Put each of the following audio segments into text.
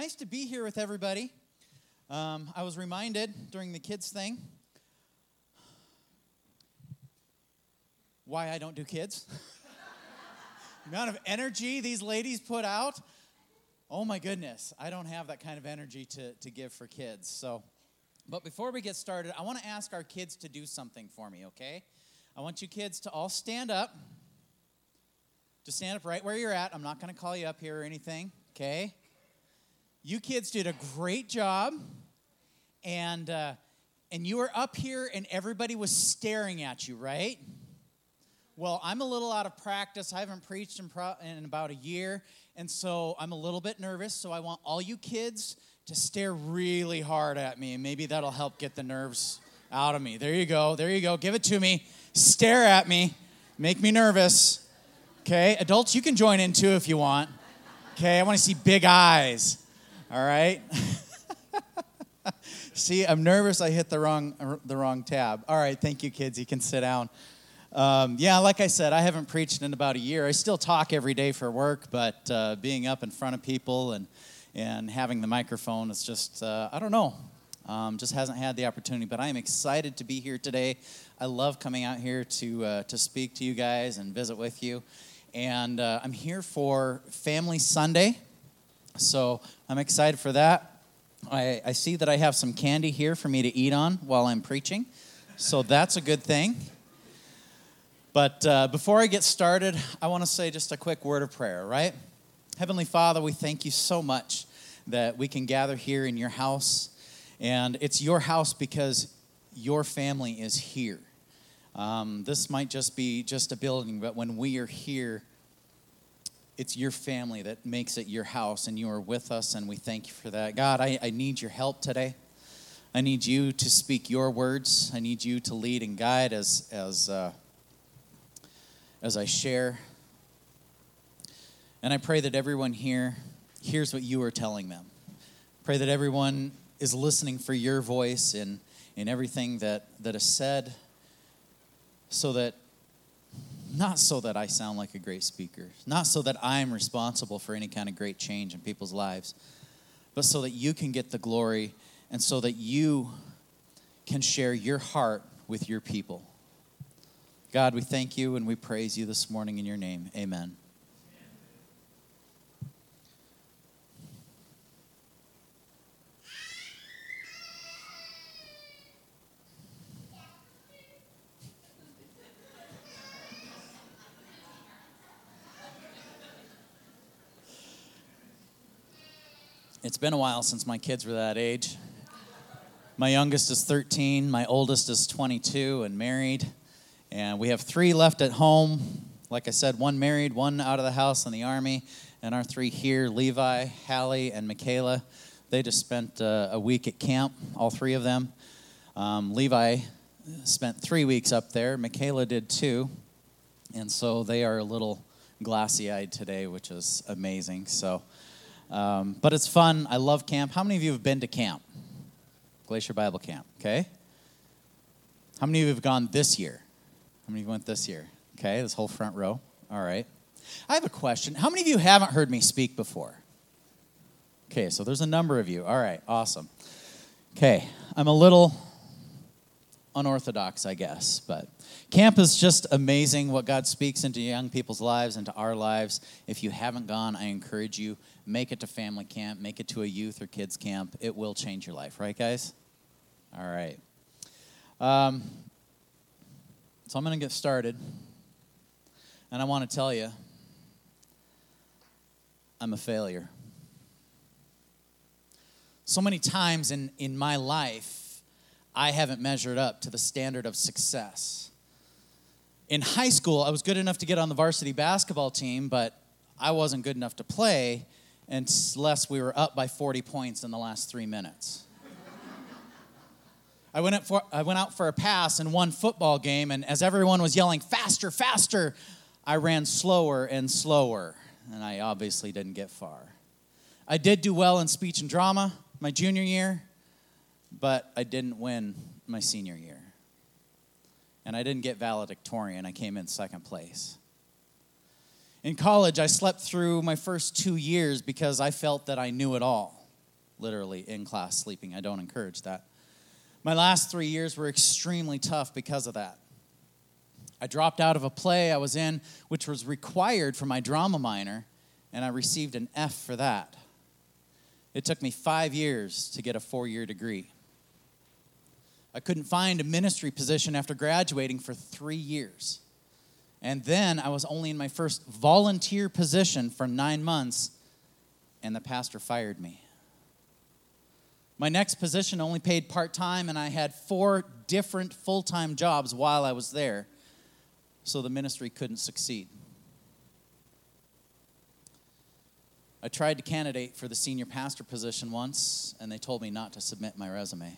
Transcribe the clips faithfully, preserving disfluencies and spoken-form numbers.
nice to be here with everybody. Um, I was reminded during the kids thing why I don't do kids. The amount of energy these ladies put out. Oh my goodness, I don't have that kind of energy to, to give for kids. So, but before we get started, I want to ask our kids to do something for me, okay? I want you kids to all stand up. Just stand up right where you're at. I'm not going to call you up here or anything, okay? You kids did a great job, and uh, and you were up here, and everybody was staring at you, right? Well, I'm a little out of practice. I haven't preached in, pro- in about a year, and so I'm a little bit nervous, so I want all you kids to stare really hard at me, and maybe that'll help get the nerves out of me. There you go. There you go. Give it to me. Stare at me. Make me nervous. Okay? Adults, you can join in too if you want. Okay? I want to see big eyes. All right? See, I'm nervous. I hit the wrong the wrong tab. All right. Thank you, kids. You can sit down. Um, yeah, like I said, I haven't preached in about a year. I still talk every day for work, but uh, being up in front of people and and having the microphone is just, uh, I don't know, um, just hasn't had the opportunity. But I am excited to be here today. I love coming out here to uh, to speak to you guys and visit with you. And uh, I'm here for Family Sunday, so I'm excited for that. I, I see that I have some candy here for me to eat on while I'm preaching, so that's a good thing. But uh, before I get started, I want to say just a quick word of prayer, right? Heavenly Father, we thank you so much that we can gather here in your house. And it's your house because your family is here. Um, this might just be just a building, but when we are here, it's your family that makes it your house, and you are with us, and we thank you for that. God, I, I need your help today. I need you to speak your words. I need you to lead and guide as as uh, as I share. And I pray that everyone here hears what you are telling them. Pray that everyone is listening for your voice in, in everything that, that is said, so that, not so that I sound like a great speaker, not so that I'm responsible for any kind of great change in people's lives, but so that you can get the glory and so that you can share your heart with your people. God, we thank you and we praise you this morning in your name. Amen. It's been a while since my kids were that age. My youngest is thirteen, my oldest is twenty-two and married. And we have three left at home. Like I said, one married, one out of the house in the Army. And our three here, Levi, Hallie, and Michaela. They just spent uh, a week at camp, all three of them. Um, Levi spent three weeks up there. Michaela did too. And so they are a little glassy-eyed today, which is amazing. So, um, but it's fun. I love camp. How many of you have been to camp? Glacier Bible Camp, okay? How many of you have gone this year? How many of you went this year? Okay, this whole front row. All right. I have a question. How many of you haven't heard me speak before? Okay, so there's a number of you. All right, awesome. Okay, I'm a little unorthodox, I guess, but camp is just amazing what God speaks into young people's lives, into our lives. If you haven't gone, I encourage you, make it to family camp, make it to a youth or kids camp. It will change your life, right, guys? All right. Um... So I'm going to get started, and I want to tell you, I'm a failure. So many times in, in my life, I haven't measured up to the standard of success. In high school, I was good enough to get on the varsity basketball team, but I wasn't good enough to play unless we were up by forty points in the last three minutes. I went, for, I went out for a pass in one football game, and as everyone was yelling, faster, faster, I ran slower and slower, and I obviously didn't get far. I did do well in speech and drama my junior year, but I didn't win my senior year. And I didn't get valedictorian. I came in second place. In college, I slept through my first two years because I felt that I knew it all. literally in class sleeping. I don't encourage that. My last three years were extremely tough because of that. I dropped out of a play I was in, which was required for my drama minor, and I received an F for that. It took me five years to get a four-year degree. I couldn't find a ministry position after graduating for three years. And then I was only in my first volunteer position for nine months, and the pastor fired me. My next position only paid part-time, and I had four different full-time jobs while I was there, so the ministry couldn't succeed. I tried to candidate for the senior pastor position once, and they told me not to submit my resume.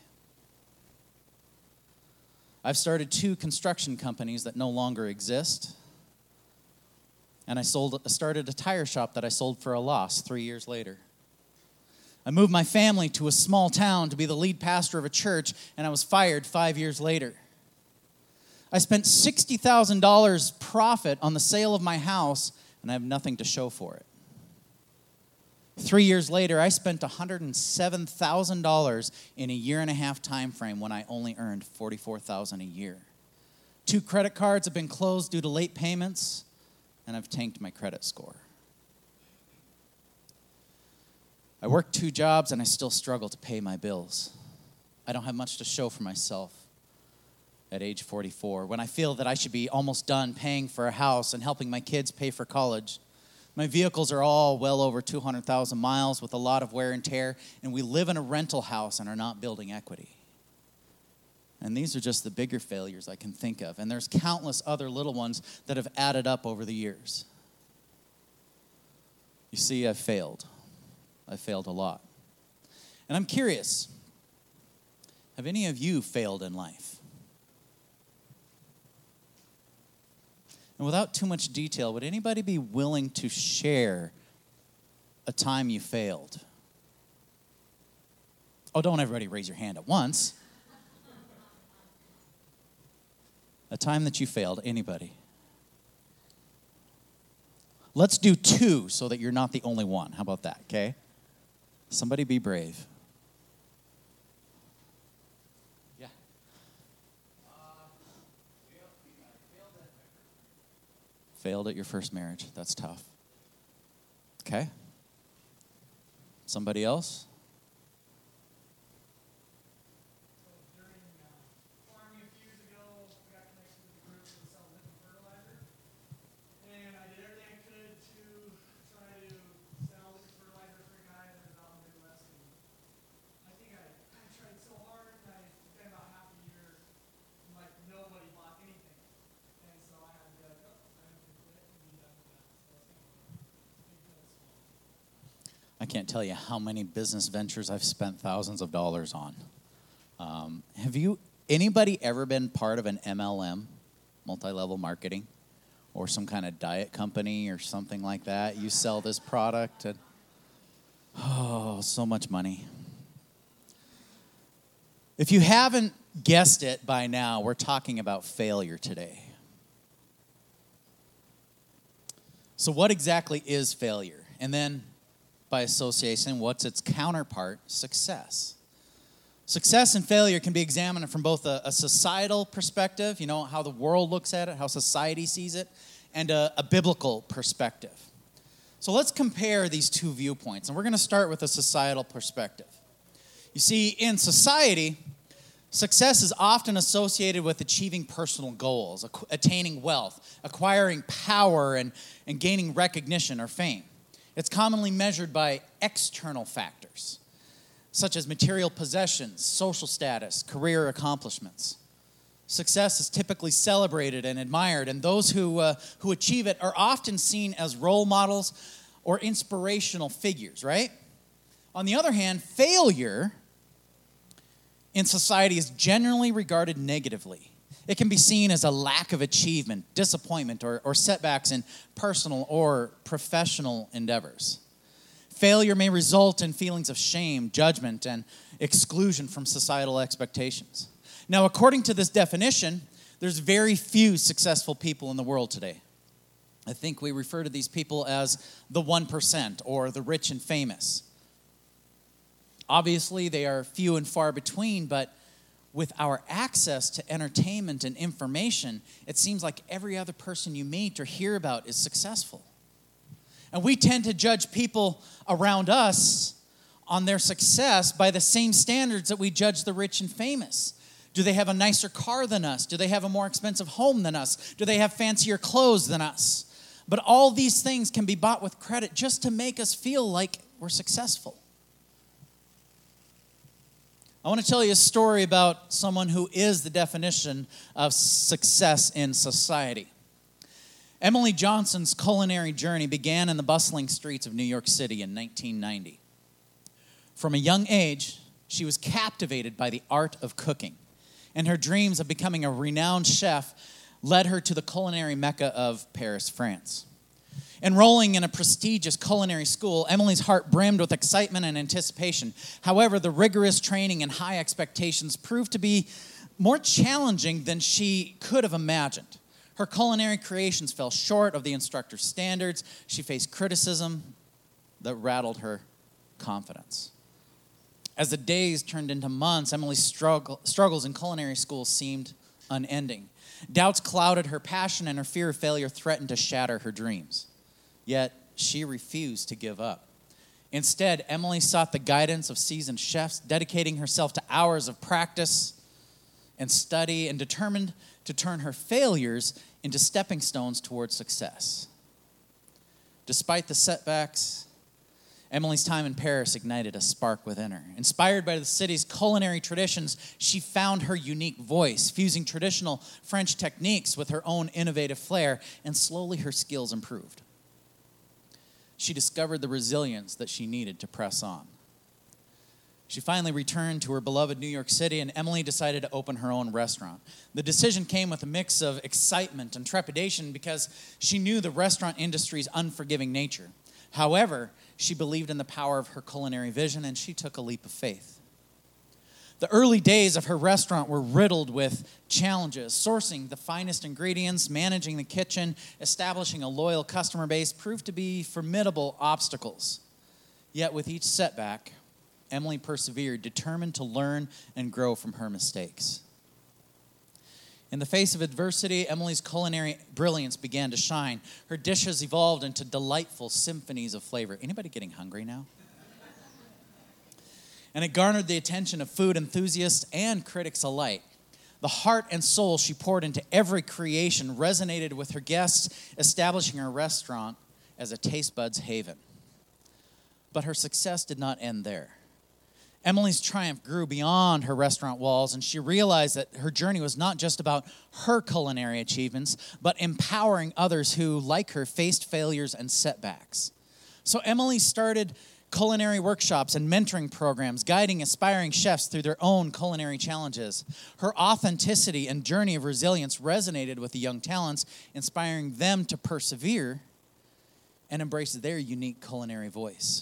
I've started two construction companies that no longer exist, and I sold, started a tire shop that I sold for a loss three years later. I moved my family to a small town to be the lead pastor of a church, and I was fired five years later. I spent sixty thousand dollars profit on the sale of my house, and I have nothing to show for it. Three years later, I spent one hundred seven thousand dollars in a year and a half time frame when I only earned forty-four thousand dollars a year. Two credit cards have been closed due to late payments, and I've tanked my credit score. I work two jobs, and I still struggle to pay my bills. I don't have much to show for myself at age forty-four, when I feel that I should be almost done paying for a house and helping my kids pay for college. My vehicles are all well over two hundred thousand miles with a lot of wear and tear, and we live in a rental house and are not building equity. And these are just the bigger failures I can think of, and there's countless other little ones that have added up over the years. You see, I've failed. I've failed a lot. And I'm curious, have any of you failed in life? And without too much detail, would anybody be willing to share a time you failed? Oh, don't everybody raise your hand at once. A time that you failed, anybody? Let's do two so that you're not the only one. How about that, okay? Somebody be brave. Yeah. Failed at your first marriage. That's tough. Okay. Somebody else? So during uh, farming a few years ago, we got connected with a group that sells liquid fertilizer. And I did everything I could to try to sell liquid fertilizer for a guy that was out in the Midwest. And I think I, I tried so hard, and I spent about half a year, and like nobody bought anything. And so I had to be like, oh, I have to quit and be done with that. So it's kind of big deal small. I can't tell you how many business ventures I've spent thousands of dollars on. Um, have you, anybody ever been part of an M L M, multi-level marketing, or some kind of diet company or something like that? You sell this product and, oh, so much money. If you haven't guessed it by now, we're talking about failure today. So what exactly is failure? And then, by association, what's its counterpart? Success. Success and failure can be examined from both a, a societal perspective, you know, how the world looks at it, how society sees it, and a, a biblical perspective. So let's compare these two viewpoints, and we're going to start with a societal perspective. You see, in society, success is often associated with achieving personal goals, attaining wealth, acquiring power, and, and gaining recognition or fame. It's commonly measured by external factors, such as material possessions, social status, career accomplishments. Success is typically celebrated and admired, and those who, uh, who achieve it are often seen as role models or inspirational figures, right? On the other hand, failure in society is generally regarded negatively. It can be seen as a lack of achievement, disappointment, or, or setbacks in personal or professional endeavors. Failure may result in feelings of shame, judgment, and exclusion from societal expectations. Now, according to this definition, there's very few successful people in the world today. I think we refer to these people as the one percent or the rich and famous. Obviously, they are few and far between, but with our access to entertainment and information, it seems like every other person you meet or hear about is successful. And we tend to judge people around us on their success by the same standards that we judge the rich and famous. Do they have a nicer car than us? Do they have a more expensive home than us? Do they have fancier clothes than us? But all these things can be bought with credit just to make us feel like we're successful. I want to tell you a story about someone who is the definition of success in society. Emily Johnson's culinary journey began in the bustling streets of New York City in nineteen ninety. From a young age, she was captivated by the art of cooking, and her dreams of becoming a renowned chef led her to the culinary mecca of Paris, France. Enrolling in a prestigious culinary school, Emily's heart brimmed with excitement and anticipation. However, the rigorous training and high expectations proved to be more challenging than she could have imagined. Her culinary creations fell short of the instructor's standards. She faced criticism that rattled her confidence. As the days turned into months, Emily's struggle, struggles in culinary school seemed unending. Doubts clouded her passion, and her fear of failure threatened to shatter her dreams. Yet, she refused to give up. Instead, Emily sought the guidance of seasoned chefs, dedicating herself to hours of practice and study, and determined to turn her failures into stepping stones towards success. Despite the setbacks, Emily's time in Paris ignited a spark within her. Inspired by the city's culinary traditions, she found her unique voice, fusing traditional French techniques with her own innovative flair, and slowly her skills improved. She discovered the resilience that she needed to press on. She finally returned to her beloved New York City, and Emily decided to open her own restaurant. The decision came with a mix of excitement and trepidation because she knew the restaurant industry's unforgiving nature. However, she believed in the power of her culinary vision, and she took a leap of faith. The early days of her restaurant were riddled with challenges. Sourcing the finest ingredients, managing the kitchen, establishing a loyal customer base proved to be formidable obstacles. Yet with each setback, Emily persevered, determined to learn and grow from her mistakes. In the face of adversity, Emily's culinary brilliance began to shine. Her dishes evolved into delightful symphonies of flavor. Anybody getting hungry now? And it garnered the attention of food enthusiasts and critics alike. The heart and soul she poured into every creation resonated with her guests, establishing her restaurant as a taste buds haven. But her success did not end there. Emily's triumph grew beyond her restaurant walls, and she realized that her journey was not just about her culinary achievements, but empowering others who, like her, faced failures and setbacks. So Emily started culinary workshops and mentoring programs, guiding aspiring chefs through their own culinary challenges. Her authenticity and journey of resilience resonated with the young talents, inspiring them to persevere and embrace their unique culinary voice.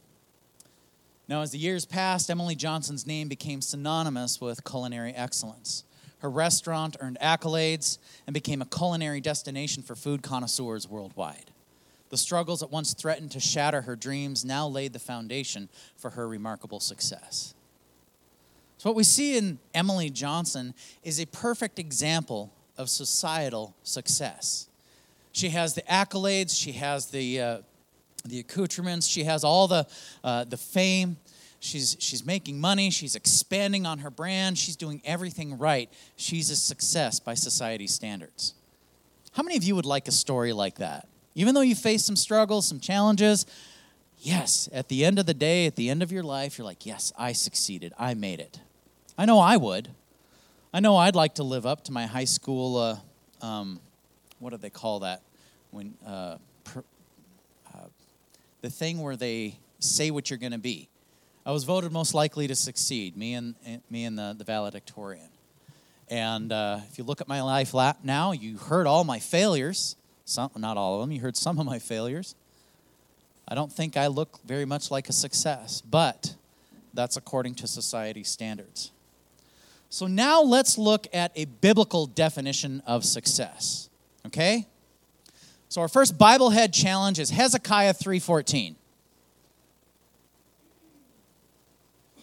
Now, as the years passed, Emily Johnson's name became synonymous with culinary excellence. Her restaurant earned accolades and became a culinary destination for food connoisseurs worldwide. The struggles that once threatened to shatter her dreams now laid the foundation for her remarkable success. So what we see in Emily Johnson is a perfect example of societal success. She has the accolades, she has the uh, the accoutrements, she has all the uh, the fame. She's she's making money, she's expanding on her brand, she's doing everything right. She's a success by society's standards. How many of you would like a story like that? Even though you face some struggles, some challenges, yes, at the end of the day, at the end of your life, you're like, yes, I succeeded. I made it. I know I would. I know I'd like to live up to my high school, uh, um, what do they call that? When uh, pr- uh, the thing where they say what you're going to be. I was voted most likely to succeed, me and me and the, the valedictorian. And uh, if you look at my life now, you heard all my failures. Some, not all of them. You heard some of my failures. I don't think I look very much like a success, but that's according to society's standards. So now let's look at a biblical definition of success, okay? So our first Bible head challenge is Hezekiah three fourteen.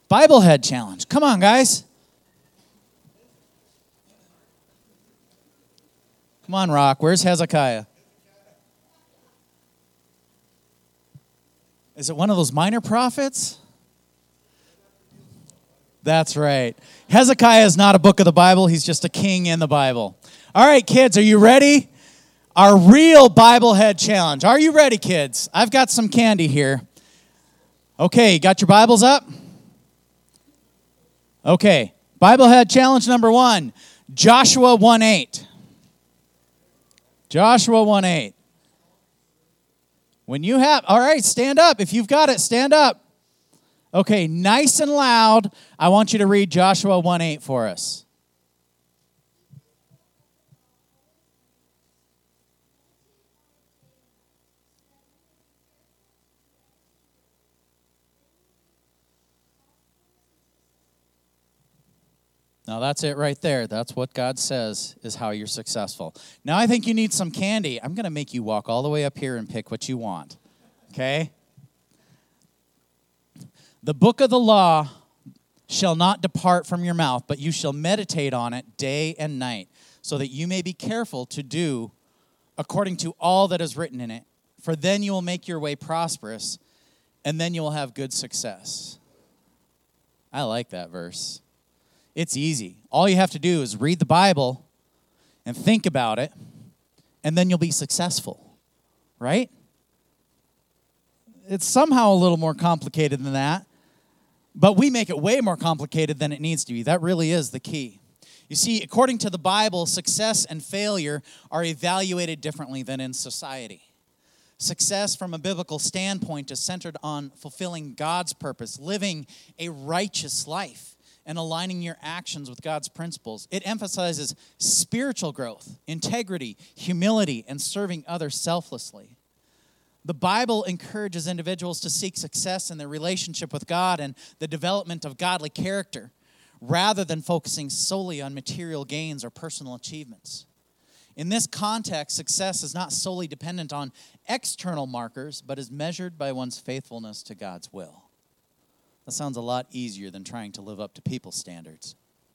Bible Head Challenge. Come on, guys. Come on, Rock. Where's Hezekiah? Is it one of those minor prophets? That's right. Hezekiah is not a book of the Bible. He's just a king in the Bible. All right, kids, are you ready? Our real Bible Head Challenge. Are you ready, kids? I've got some candy here. Okay, got your Bibles up? Okay, Bible Head Challenge number one, Joshua one eight. Joshua one eight. When you have, all right, stand up. If you've got it, stand up. Okay, nice and loud, I want you to read Joshua one eight for us. Now, that's it right there. That's what God says is how you're successful. Now, I think you need some candy. I'm going to make you walk all the way up here and pick what you want. Okay? The book of the law shall not depart from your mouth, but you shall meditate on it day and night, so that you may be careful to do according to all that is written in it. For then you will make your way prosperous, and then you will have good success. I like that verse. It's easy. All you have to do is read the Bible and think about it, and then you'll be successful, right? It's somehow a little more complicated than that, but we make it way more complicated than it needs to be. That really is the key. You see, according to the Bible, success and failure are evaluated differently than in society. Success from a biblical standpoint is centered on fulfilling God's purpose, living a righteous life, and aligning your actions with God's principles. It emphasizes spiritual growth, integrity, humility, and serving others selflessly. The Bible encourages individuals to seek success in their relationship with God and the development of godly character, rather than focusing solely on material gains or personal achievements. In this context, success is not solely dependent on external markers, but is measured by one's faithfulness to God's will. That sounds a lot easier than trying to live up to people's standards.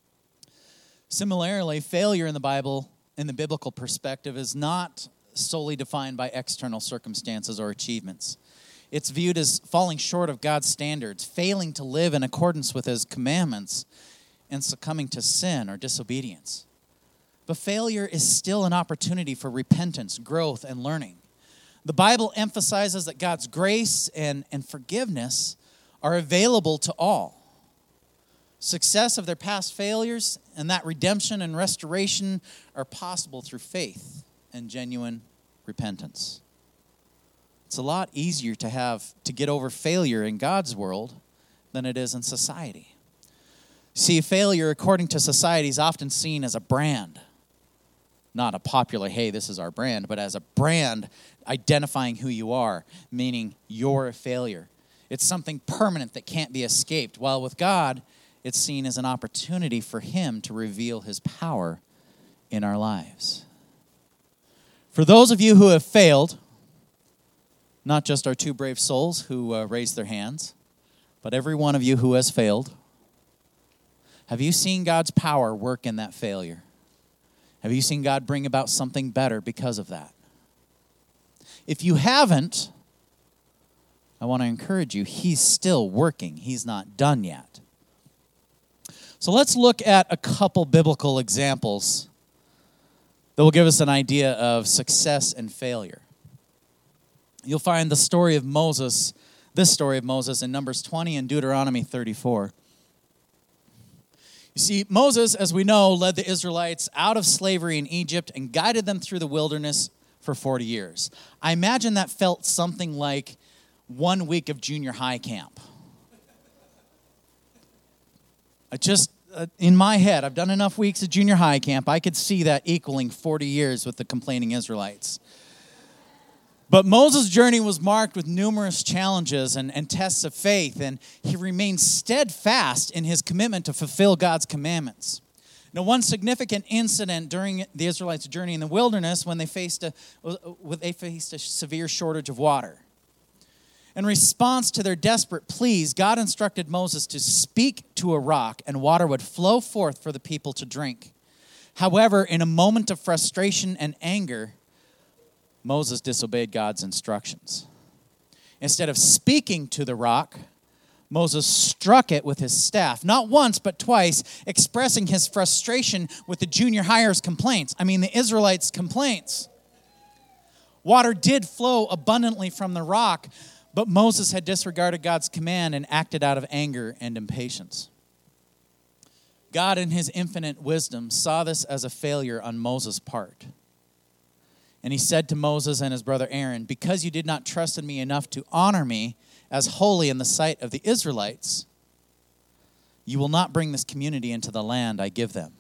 Similarly, failure in the Bible, in the biblical perspective, is not solely defined by external circumstances or achievements. It's viewed as falling short of God's standards, failing to live in accordance with His commandments, and succumbing to sin or disobedience. But failure is still an opportunity for repentance, growth, and learning. The Bible emphasizes that God's grace and, and forgiveness are available to all. Success of their past failures and that redemption and restoration are possible through faith and genuine repentance. It's a lot easier to have to get over failure in God's world than it is in society. See, failure, according to society, is often seen as a brand. Not a popular, hey, this is our brand, but as a brand identifying who you are, meaning you're a failure. It's something permanent that can't be escaped. While with God, it's seen as an opportunity for Him to reveal His power in our lives. For those of you who have failed, not just our two brave souls who uh, raised their hands, but every one of you who has failed, have you seen God's power work in that failure? Have you seen God bring about something better because of that? If you haven't, I want to encourage you, He's still working. He's not done yet. So let's look at a couple biblical examples that will give us an idea of success and failure. You'll find the story of Moses, this story of Moses in Numbers twenty and Deuteronomy thirty-four. You see, Moses, as we know, led the Israelites out of slavery in Egypt and guided them through the wilderness for forty years. I imagine that felt something like one week of junior high camp. I just, uh, in my head, I've done enough weeks of junior high camp, I could see that equaling forty years with the complaining Israelites. But Moses' journey was marked with numerous challenges and, and tests of faith, and he remained steadfast in his commitment to fulfill God's commandments. Now, one significant incident during the Israelites' journey in the wilderness when they faced a, they faced a severe shortage of water. In response to their desperate pleas, God instructed Moses to speak to a rock, and water would flow forth for the people to drink. However, in a moment of frustration and anger, Moses disobeyed God's instructions. Instead of speaking to the rock, Moses struck it with his staff, not once but twice, expressing his frustration with the junior hire's complaints. I mean, the Israelites' complaints. Water did flow abundantly from the rock, but Moses had disregarded God's command and acted out of anger and impatience. God, in his infinite wisdom, saw this as a failure on Moses' part. And he said to Moses and his brother Aaron, because you did not trust in me enough to honor me as holy in the sight of the Israelites, you will not bring this community into the land I give them.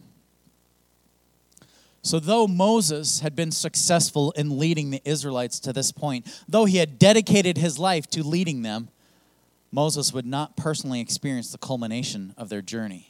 So though Moses had been successful in leading the Israelites to this point, though he had dedicated his life to leading them, Moses would not personally experience the culmination of their journey.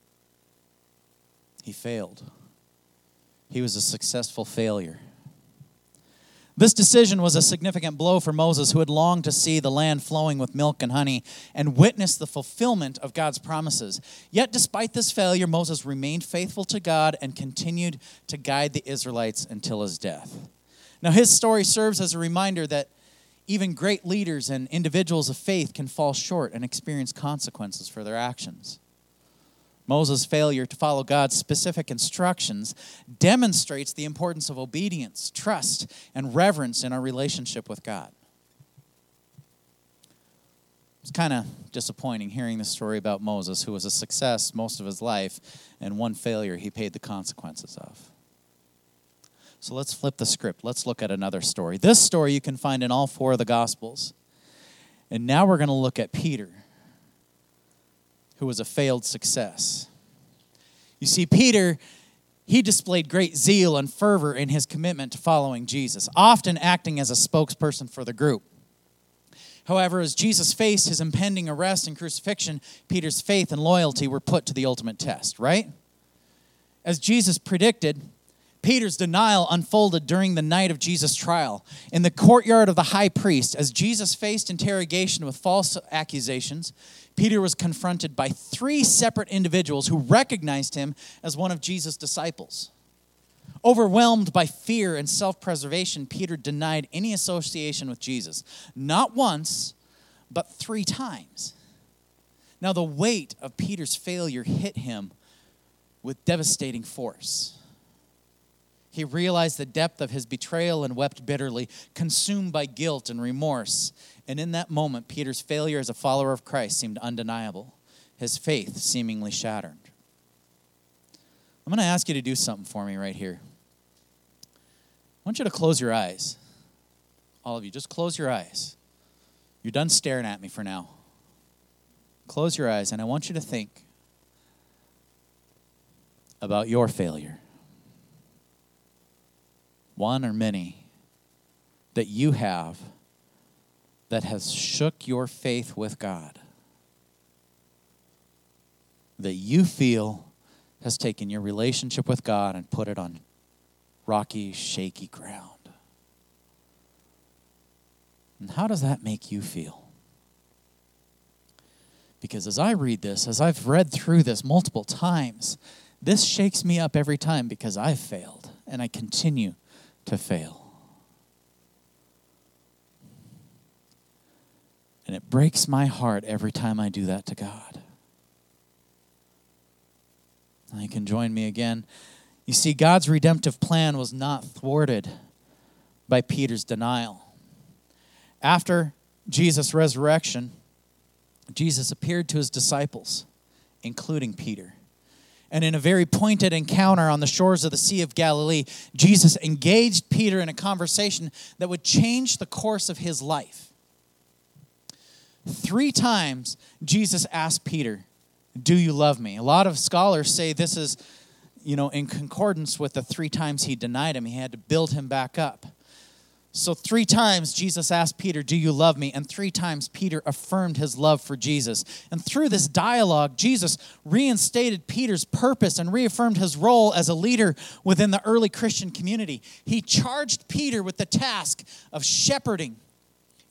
He failed. He was a successful failure. This decision was a significant blow for Moses, who had longed to see the land flowing with milk and honey and witness the fulfillment of God's promises. Yet despite this failure, Moses remained faithful to God and continued to guide the Israelites until his death. Now, his story serves as a reminder that even great leaders and individuals of faith can fall short and experience consequences for their actions. Moses' failure to follow God's specific instructions demonstrates the importance of obedience, trust, and reverence in our relationship with God. It's kind of disappointing hearing the story about Moses, who was a success most of his life, and one failure he paid the consequences of. So let's flip the script. Let's look at another story. This story you can find in all four of the Gospels. And now we're going to look at Peter, who was a failed success. You see, Peter, he displayed great zeal and fervor in his commitment to following Jesus, often acting as a spokesperson for the group. However, as Jesus faced his impending arrest and crucifixion, Peter's faith and loyalty were put to the ultimate test, right? As Jesus predicted, Peter's denial unfolded during the night of Jesus' trial. In the courtyard of the high priest, as Jesus faced interrogation with false accusations, Peter was confronted by three separate individuals who recognized him as one of Jesus' disciples. Overwhelmed by fear and self-preservation, Peter denied any association with Jesus. Not once, but three times. Now, the weight of Peter's failure hit him with devastating force. He realized the depth of his betrayal and wept bitterly, consumed by guilt and remorse. And in that moment, Peter's failure as a follower of Christ seemed undeniable, his faith seemingly shattered. I'm going to ask you to do something for me right here. I want you to close your eyes. All of you, just close your eyes. You're done staring at me for now. Close your eyes, and I want you to think about your failure. One or many that you have that has shook your faith with God, that you feel has taken your relationship with God and put it on rocky, shaky ground. And how does that make you feel? Because as I read this, as I've read through this multiple times, this shakes me up every time because I've failed and I continue to fail. And it breaks my heart every time I do that to God. Now you can join me again. You see, God's redemptive plan was not thwarted by Peter's denial. After Jesus' resurrection, Jesus appeared to his disciples, including Peter. And in a very pointed encounter on the shores of the Sea of Galilee, Jesus engaged Peter in a conversation that would change the course of his life. Three times, Jesus asked Peter, "Do you love me?" A lot of scholars say this is, you know, in concordance with the three times he denied him. He had to build him back up. So three times Jesus asked Peter, "Do you love me?" And three times Peter affirmed his love for Jesus. And through this dialogue, Jesus reinstated Peter's purpose and reaffirmed his role as a leader within the early Christian community. He charged Peter with the task of shepherding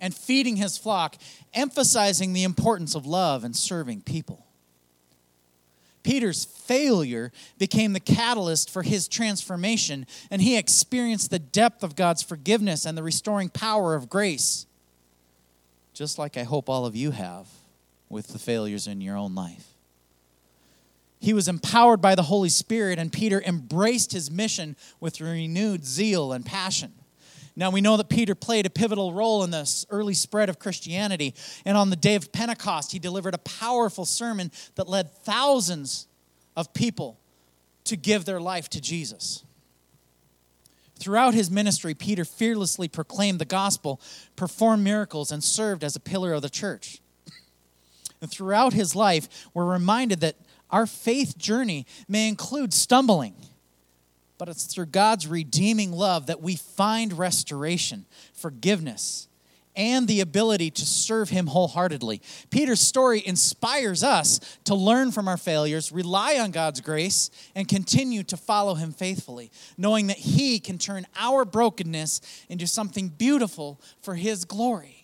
and feeding his flock, emphasizing the importance of love and serving people. Peter's failure became the catalyst for his transformation, and he experienced the depth of God's forgiveness and the restoring power of grace, just like I hope all of you have with the failures in your own life. He was empowered by the Holy Spirit, and Peter embraced his mission with renewed zeal and passion. Now, we know that Peter played a pivotal role in this early spread of Christianity, and on the day of Pentecost, he delivered a powerful sermon that led thousands of people to give their life to Jesus. Throughout his ministry, Peter fearlessly proclaimed the gospel, performed miracles, and served as a pillar of the church. And throughout his life, we're reminded that our faith journey may include stumbling, but it's through God's redeeming love that we find restoration, forgiveness, and the ability to serve him wholeheartedly. Peter's story inspires us to learn from our failures, rely on God's grace, and continue to follow him faithfully, knowing that he can turn our brokenness into something beautiful for his glory.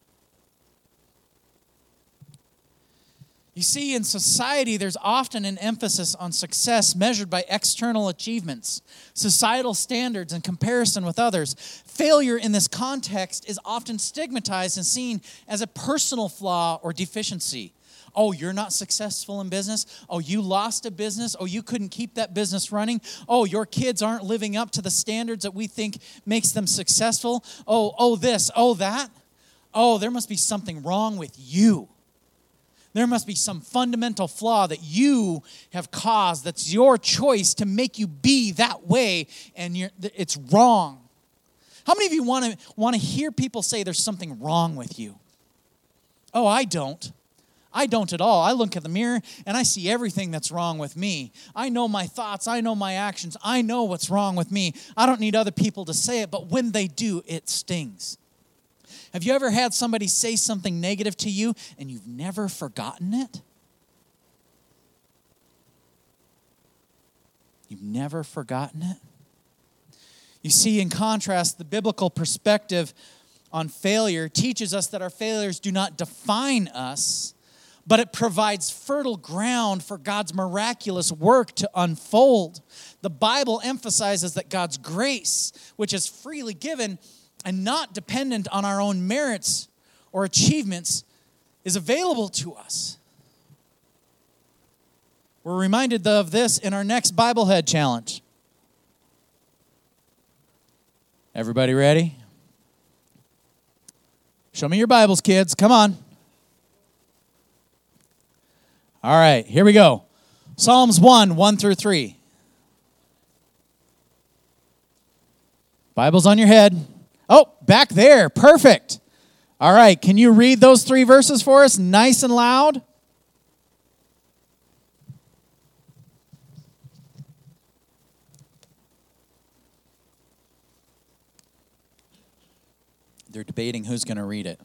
You see, in society, there's often an emphasis on success measured by external achievements, societal standards, and comparison with others. Failure in this context is often stigmatized and seen as a personal flaw or deficiency. Oh, you're not successful in business? Oh, you lost a business? Oh, you couldn't keep that business running? Oh, your kids aren't living up to the standards that we think makes them successful? Oh, oh, this, oh, that? Oh, there must be something wrong with you. There must be some fundamental flaw that you have caused that's your choice to make you be that way, and you're, it's wrong. How many of you want to want to hear people say there's something wrong with you? Oh, I don't. I don't at all. I look at the mirror and I see everything that's wrong with me. I know my thoughts. I know my actions. I know what's wrong with me. I don't need other people to say it, but when they do, it stings. Have you ever had somebody say something negative to you and you've never forgotten it? You've never forgotten it? You see, in contrast, the biblical perspective on failure teaches us that our failures do not define us, but it provides fertile ground for God's miraculous work to unfold. The Bible emphasizes that God's grace, which is freely given and not dependent on our own merits or achievements, is available to us. We're reminded of this in our next Bible Head Challenge. Everybody ready? Show me your Bibles, kids. Come on. All right, here we go. Psalms one, one through three. Bible's on your head. Oh, back there. Perfect. All right, can you read those three verses for us nice and loud? They're debating who's going to read it.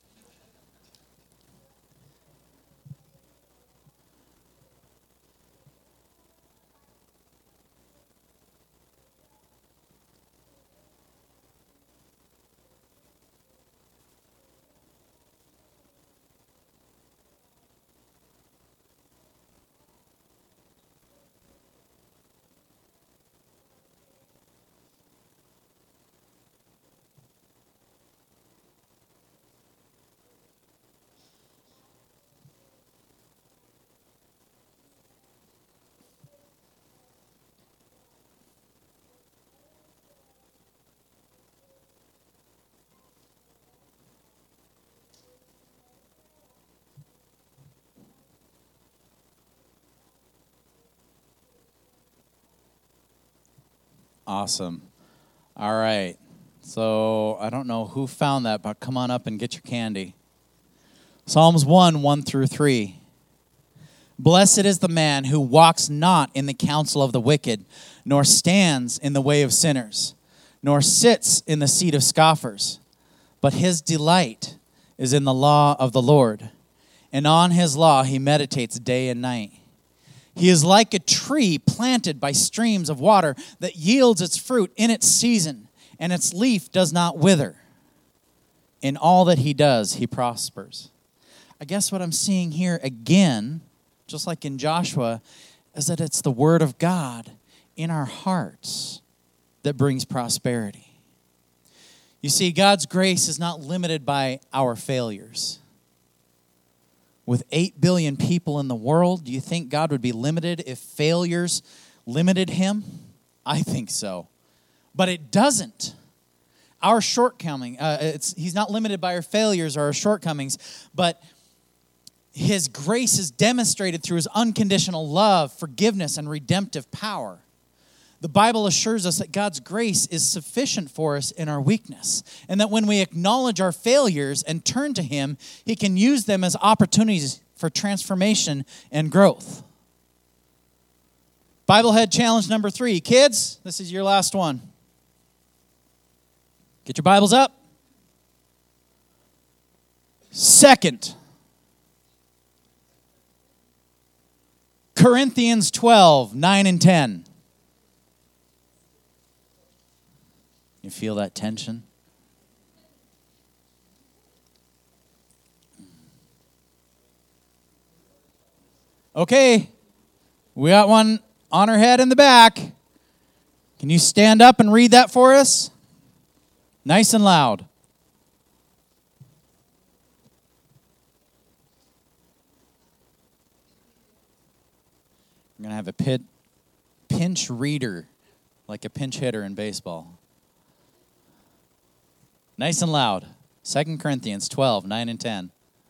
Awesome. All right. So I don't know who found that, but come on up and get your candy. Psalms one, one through three. Blessed is the man who walks not in the counsel of the wicked, nor stands in the way of sinners, nor sits in the seat of scoffers. But his delight is in the law of the Lord, and on his law he meditates day and night. He is like a tree planted by streams of water that yields its fruit in its season, and its leaf does not wither. In all that he does, he prospers. I guess what I'm seeing here again, just like in Joshua, is that it's the word of God in our hearts that brings prosperity. You see, God's grace is not limited by our failures. With eight billion people in the world, do you think God would be limited if failures limited him? I think so. But it doesn't. Our shortcoming, uh, it's, he's not limited by our failures or our shortcomings, but his grace is demonstrated through his unconditional love, forgiveness, and redemptive power. The Bible assures us that God's grace is sufficient for us in our weakness, and that when we acknowledge our failures and turn to him, he can use them as opportunities for transformation and growth. Biblehead challenge number three. Kids, this is your last one. Get your Bibles up. Second Corinthians twelve, nine and ten. You feel that tension? Okay, we got one on our head in the back. Can you stand up and read that for us? Nice and loud. I'm going to have a pit, pinch reader, like a pinch hitter in baseball. Nice and loud. Second Corinthians twelve, nine and ten.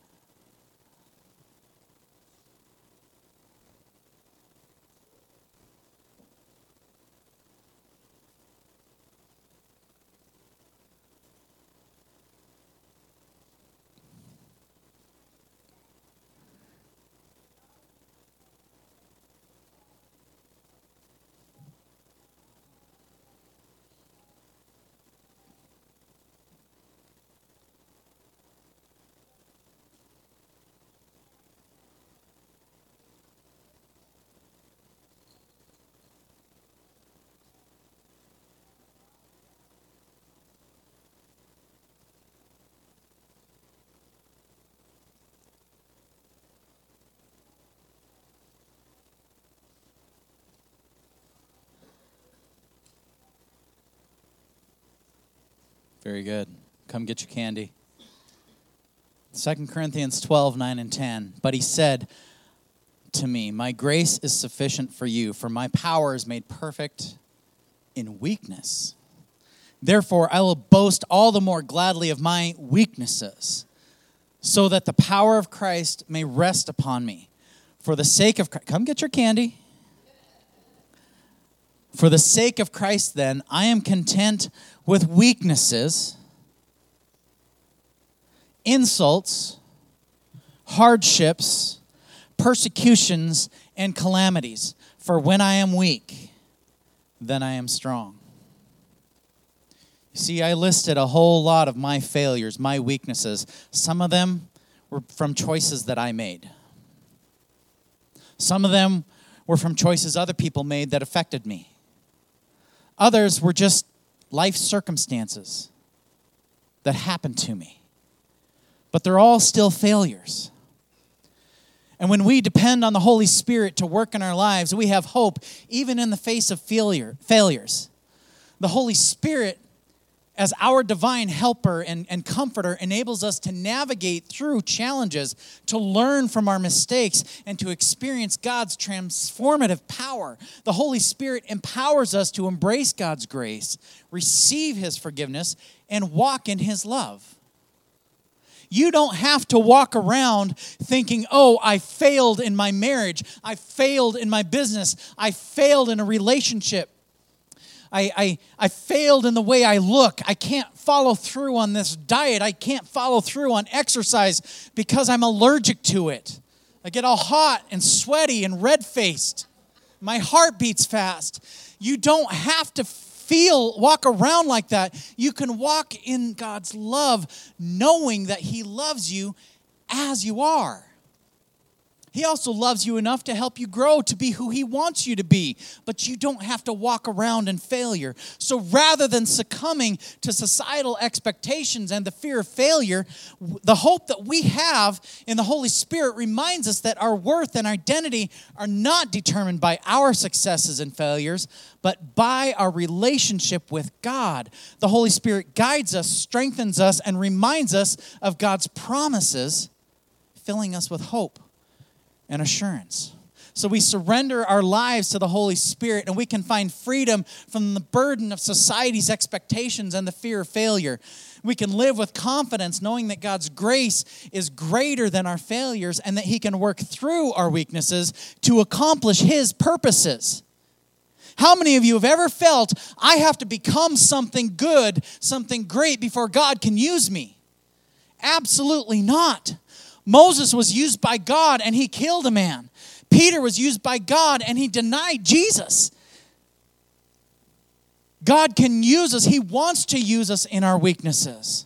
Very good. Come get your candy. Second Corinthians twelve, nine and ten. But he said to me, my grace is sufficient for you, for my power is made perfect in weakness. Therefore, I will boast all the more gladly of my weaknesses, so that the power of Christ may rest upon me. For the sake of Christ, come get your candy. For the sake of Christ, then, I am content with weaknesses, insults, hardships, persecutions, and calamities. For when I am weak, then I am strong. You see, I listed a whole lot of my failures, my weaknesses. Some of them were from choices that I made. Some of them were from choices other people made that affected me. Others were just life circumstances that happened to me. But they're all still failures. And when we depend on the Holy Spirit to work in our lives, we have hope even in the face of failure, failures. The Holy Spirit, as our divine helper and, and comforter, enables us to navigate through challenges, to learn from our mistakes, and to experience God's transformative power. The Holy Spirit empowers us to embrace God's grace, receive his forgiveness, and walk in his love. You don't have to walk around thinking, oh, I failed in my marriage, I failed in my business, I failed in a relationship. I, I, I failed in the way I look. I can't follow through on this diet. I can't follow through on exercise because I'm allergic to it. I get all hot and sweaty and red-faced. My heart beats fast. You don't have to feel, walk around like that. You can walk in God's love knowing that he loves you as you are. He also loves you enough to help you grow to be who He wants you to be. But you don't have to walk around in failure. So rather than succumbing to societal expectations and the fear of failure, the hope that we have in the Holy Spirit reminds us that our worth and identity are not determined by our successes and failures, but by our relationship with God. The Holy Spirit guides us, strengthens us, and reminds us of God's promises, filling us with hope and assurance. So we surrender our lives to the Holy Spirit, and we can find freedom from the burden of society's expectations and the fear of failure. We can live with confidence knowing that God's grace is greater than our failures and that He can work through our weaknesses to accomplish His purposes. How many of you have ever felt, I have to become something good, something great before God can use me? Absolutely not. Moses was used by God and he killed a man. Peter was used by God and he denied Jesus. God can use us. He wants to use us in our weaknesses.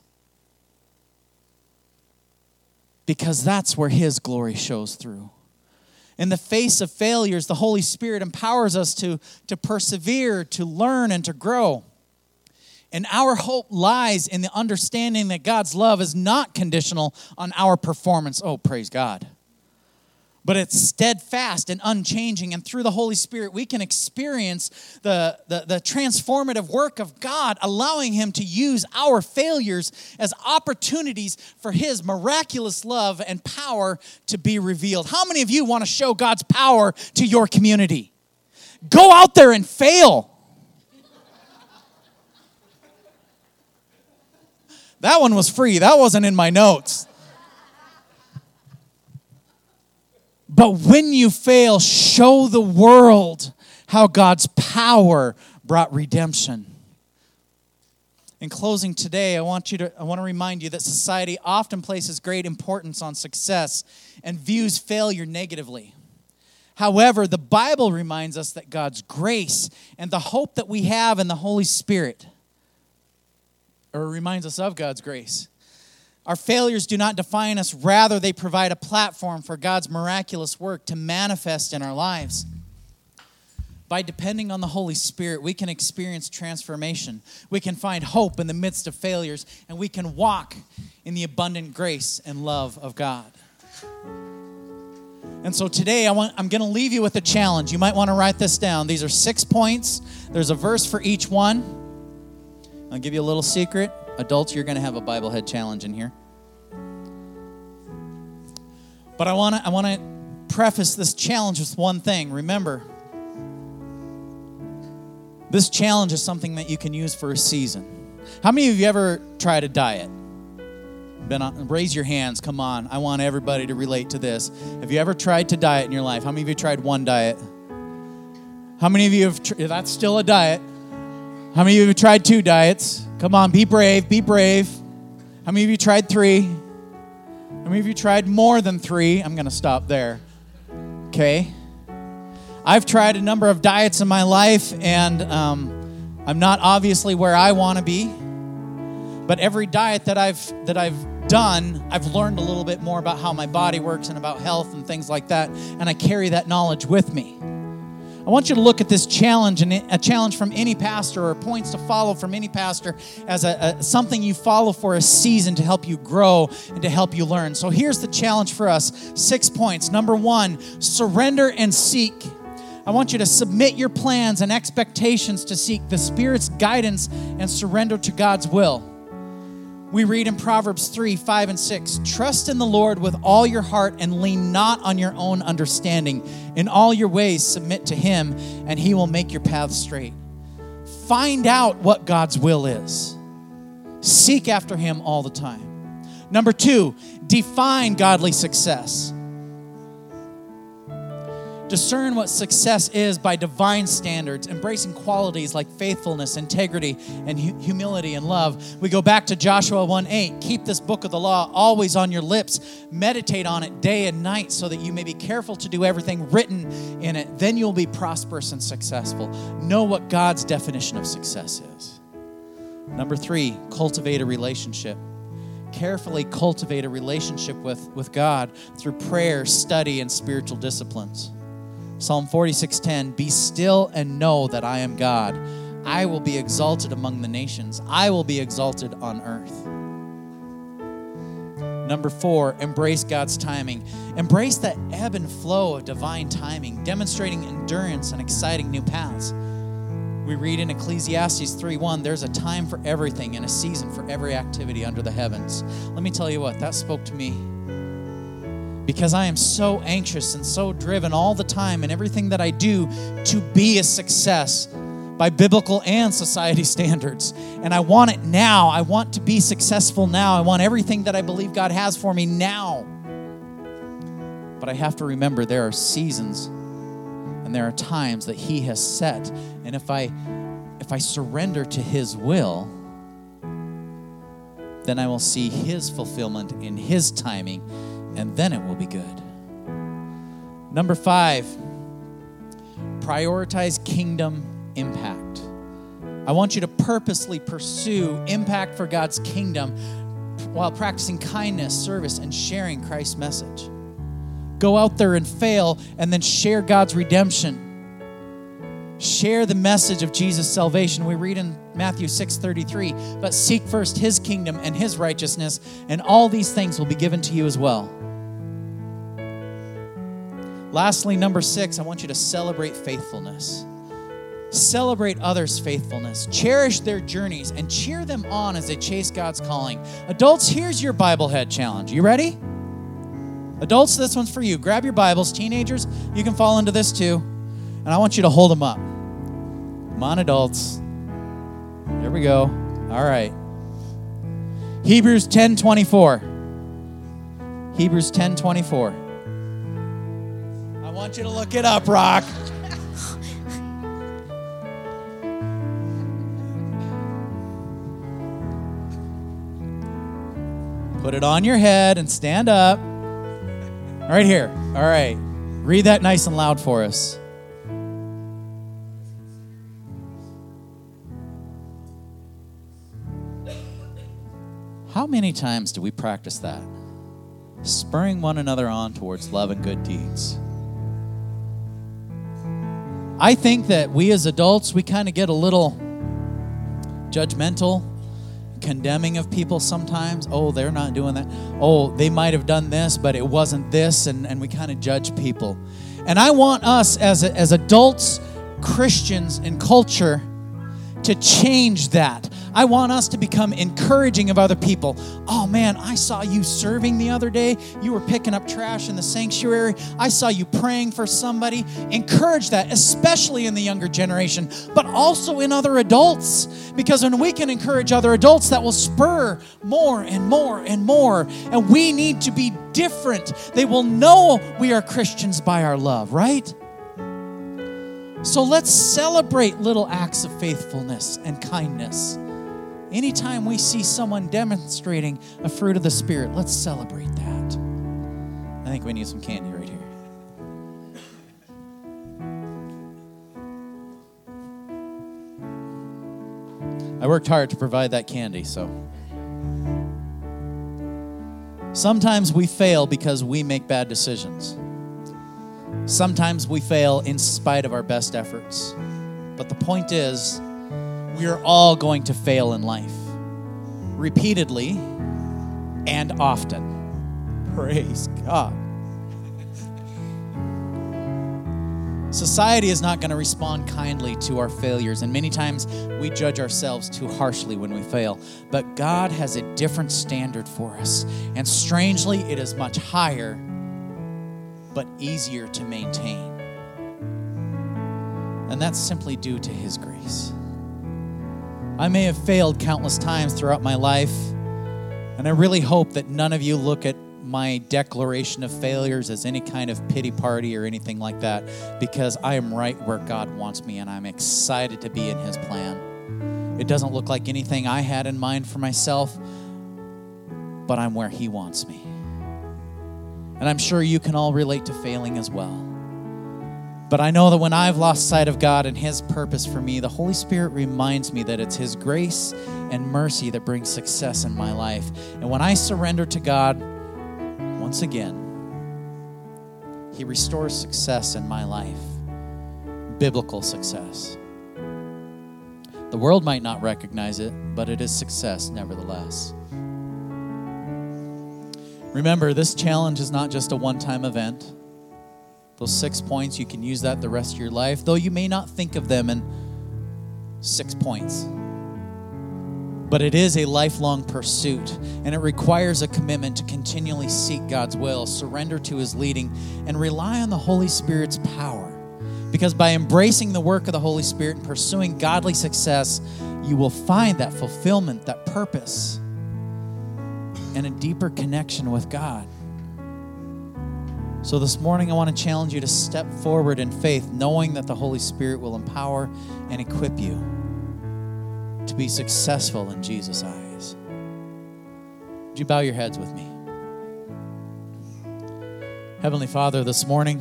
Because that's where His glory shows through. In the face of failures, the Holy Spirit empowers us to, to persevere, to learn, and to grow. And our hope lies in the understanding that God's love is not conditional on our performance. Oh, praise God. But it's steadfast and unchanging. And through the Holy Spirit, we can experience the, the, the transformative work of God, allowing Him to use our failures as opportunities for His miraculous love and power to be revealed. How many of you want to show God's power to your community? Go out there and fail. That one was free. That wasn't in my notes. But when you fail, show the world how God's power brought redemption. In closing today, I want you to I want to remind you that society often places great importance on success and views failure negatively. However, the Bible reminds us that God's grace and the hope that we have in the Holy Spirit, or reminds us of God's grace. Our failures do not define us. Rather, they provide a platform for God's miraculous work to manifest in our lives. By depending on the Holy Spirit, we can experience transformation. We can find hope in the midst of failures, and we can walk in the abundant grace and love of God. And so today, I want, I'm going to leave you with a challenge. You might want to write this down. These are six points. There's a verse for each one. I'll give you a little secret. Adults, you're going to have a Bible Head challenge in here. But I want to I want to preface this challenge with one thing. Remember, this challenge is something that you can use for a season. How many of you ever tried a diet? Been on, raise your hands. Come on. I want everybody to relate to this. Have you ever tried to diet in your life? How many of you tried one diet? How many of you have, tr- that's still a diet. How many of you have tried two diets? Come on, be brave, be brave. How many of you tried three? How many of you tried more than three? I'm going to stop there. Okay. I've tried a number of diets in my life, and um, I'm not obviously where I want to be. But every diet that I've that I've done, I've learned a little bit more about how my body works and about health and things like that, and I carry that knowledge with me. I want you to look at this challenge, and a challenge from any pastor or points to follow from any pastor as a, a something you follow for a season to help you grow and to help you learn. So here's the challenge for us. Six points. Number one, surrender and seek. I want you to submit your plans and expectations to seek the Spirit's guidance and surrender to God's will. We read in Proverbs three, five, and six, trust in the Lord with all your heart and lean not on your own understanding. In all your ways submit to Him, and He will make your paths straight. Find out what God's will is. Seek after Him all the time. Number two, define godly success. Discern what success is by divine standards, embracing qualities like faithfulness, integrity, and hu- humility and love. We go back to Joshua one eight. Keep this book of the law always on your lips. Meditate on it day and night so that you may be careful to do everything written in it. Then you'll be prosperous and successful. Know what God's definition of success is. Number three, cultivate a relationship. carefully cultivate a relationship with, with God through prayer, study, and spiritual disciplines. Psalm forty-six ten, be still and know that I am God. I will be exalted among the nations. I will be exalted on earth. Number four, embrace God's timing. Embrace the ebb and flow of divine timing, demonstrating endurance and exciting new paths. We read in Ecclesiastes three one, there's a time for everything and a season for every activity under the heavens. Let me tell you what, that spoke to me. Because I am so anxious and so driven all the time in everything that I do to be a success by biblical and society standards. And I want it now. I want to be successful now. I want everything that I believe God has for me now. But I have to remember there are seasons and there are times that He has set. And if I if I surrender to His will, then I will see His fulfillment in His timing, and then it will be good. Number five, prioritize kingdom impact. I want you to purposely pursue impact for God's kingdom while practicing kindness, service, and sharing Christ's message. Go out there and fail, and then share God's redemption. Share the message of Jesus' salvation. We read in Matthew six thirty-three, but seek first His kingdom and His righteousness, and all these things will be given to you as well. Lastly, number six, I want you to celebrate faithfulness. Celebrate others' faithfulness. Cherish their journeys and cheer them on as they chase God's calling. Adults, here's your Bible Head Challenge. You ready? Adults, this one's for you. Grab your Bibles. Teenagers, you can fall into this too. And I want you to hold them up. Come on, adults. Here we go. All right. Hebrews ten twenty-four. Hebrews ten twenty-four. I want you to look it up, Rock. Put it on your head and stand up. Right here. All right. Read that nice and loud for us. How many times do we practice that? Spurring one another on towards love and good deeds. I think that we as adults, we kind of get a little judgmental, condemning of people sometimes. Oh, they're not doing that. Oh, they might have done this, but it wasn't this. And, and we kind of judge people. And I want us as, as adults, Christians, and culture to change that. I want us to become encouraging of other people. Oh man, I saw you serving the other day. You were picking up trash in the sanctuary. I saw you praying for somebody. Encourage that, especially in the younger generation, but also in other adults. Because when we can encourage other adults, that will spur more and more and more. And we need to be different. They will know we are Christians by our love, right? So let's celebrate little acts of faithfulness and kindness. Anytime we see someone demonstrating a fruit of the Spirit, let's celebrate that. I think we need some candy right here. I worked hard to provide that candy, so. Sometimes we fail because we make bad decisions. Sometimes we fail in spite of our best efforts. But the point is, we are all going to fail in life, repeatedly and often. Praise God. Society is not going to respond kindly to our failures, and many times we judge ourselves too harshly when we fail. But God has a different standard for us, and strangely, it is much higher, but easier to maintain. And that's simply due to His grace. I may have failed countless times throughout my life, and I really hope that none of you look at my declaration of failures as any kind of pity party or anything like that, because I am right where God wants me, and I'm excited to be in His plan. It doesn't look like anything I had in mind for myself, but I'm where He wants me. And I'm sure you can all relate to failing as well. But I know that when I've lost sight of God and His purpose for me, the Holy Spirit reminds me that it's His grace and mercy that brings success in my life. And when I surrender to God, once again, He restores success in my life, biblical success. The world might not recognize it, but it is success nevertheless. Remember, this challenge is not just a one-time event. Those six points, you can use that the rest of your life, though you may not think of them in six points. But it is a lifelong pursuit, and it requires a commitment to continually seek God's will, surrender to His leading, and rely on the Holy Spirit's power. Because by embracing the work of the Holy Spirit and pursuing godly success, you will find that fulfillment, that purpose, and a deeper connection with God. So this morning, I want to challenge you to step forward in faith, knowing that the Holy Spirit will empower and equip you to be successful in Jesus' eyes. Would you bow your heads with me? Heavenly Father, this morning,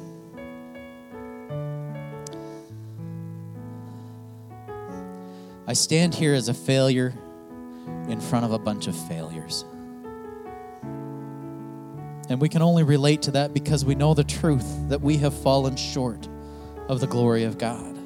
I stand here as a failure in front of a bunch of failures. And we can only relate to that because we know the truth that we have fallen short of the glory of God.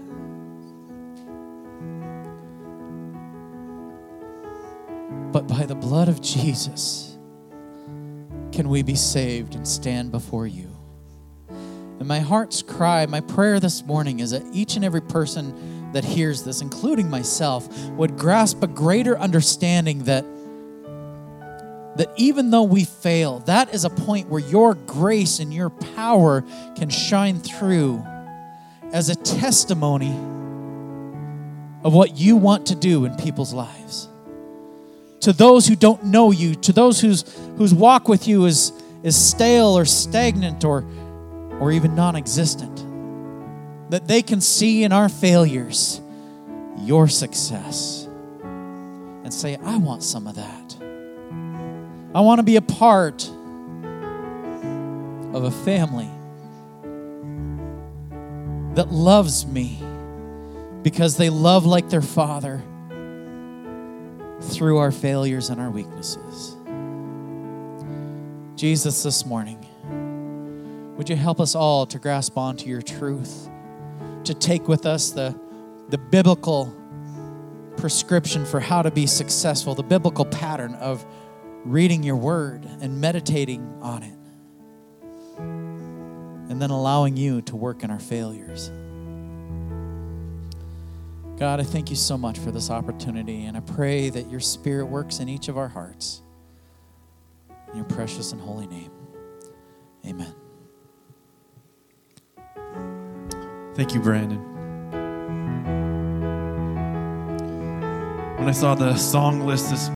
But by the blood of Jesus, can we be saved and stand before you. And my heart's cry, my prayer this morning is that each and every person that hears this, including myself, would grasp a greater understanding that, that even though we fail, that is a point where your grace and your power can shine through as a testimony of what you want to do in people's lives. To those who don't know you, to those whose, whose walk with you is, is stale or stagnant or, or even non-existent, that they can see in our failures your success and say, I want some of that. I want to be a part of a family that loves me because they love like their Father through our failures and our weaknesses. Jesus, this morning, would you help us all to grasp onto your truth, to take with us the, the biblical prescription for how to be successful, the biblical pattern of reading your word and meditating on it, and then allowing you to work in our failures. God, I thank you so much for this opportunity, and I pray that your Spirit works in each of our hearts. In your precious and holy name, amen. Thank you, Brandon. When I saw the song list this